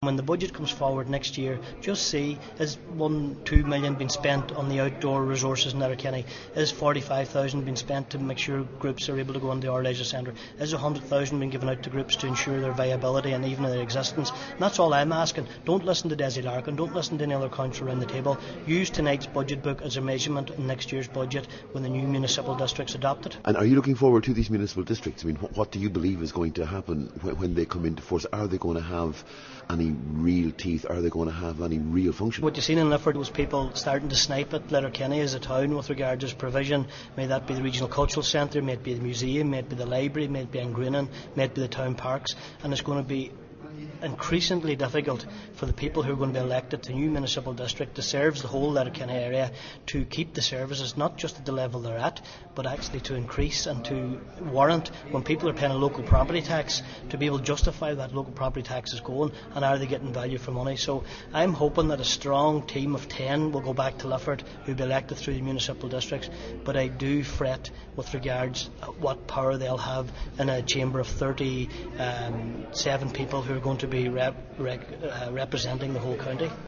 When the budget comes forward next year, just see, is 1-2 million being spent on the outdoor resources in Letterkenny? Is 45,000 being spent to make sure groups are able to go into our leisure centre? Is 100,000 being given out to groups to ensure their viability and even their existence? And that's all I'm asking. Don't listen to Desi Larkin, don't listen to any other councillor around the table. Use tonight's budget book as a measurement in next year's budget when the new municipal districts adopt it. And are you looking forward to these municipal districts? I mean, what do you believe is going to happen when they come into force? Are they going to have any real teeth? Are they going to have any real function? What you've seen in Lifford was people starting to snipe at Letterkenny as a town with regard to its provision. May that be the regional cultural centre, may it be the museum, may it be the library, may it be Angrennan, may it be the town parks, and it's going to be increasingly difficult for the people who are going to be elected to new municipal district to serve the whole Letterkenny area to keep the services not just at the level they're at, but actually to increase and to warrant when people are paying a local property tax to be able to justify that local property tax is going, and are they getting value for money. So I'm hoping that a strong team of 10 will go back to Lifford who will be elected through the municipal districts, but I do fret with regards what power they'll have in a chamber of 37 people who are going to be representing the whole county.